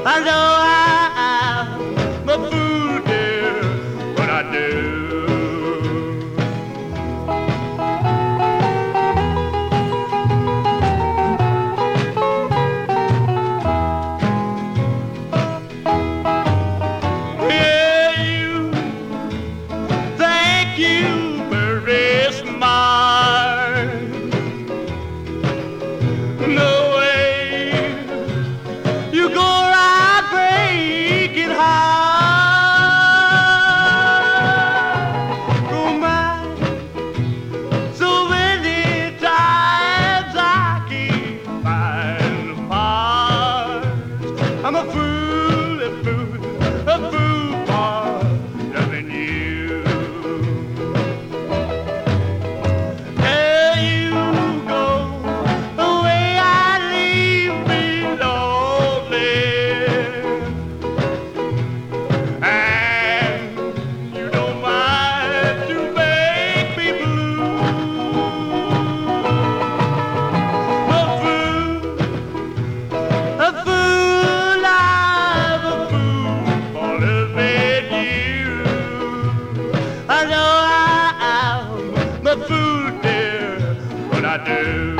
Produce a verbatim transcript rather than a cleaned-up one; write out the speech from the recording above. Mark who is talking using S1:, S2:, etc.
S1: I know I'm a fool, dear, but I do. Yeah, you think you very smart. No way, you go around breaking hearts. Oh my, so many times I keep finding parts. I'm a fool, a fool, a fool for loving you. There you go, the way I leave me lonely, and you don't mind to make me blue. A fool, a fool, I'm a fool for loving you. I know I'm a fool, dear, but I do.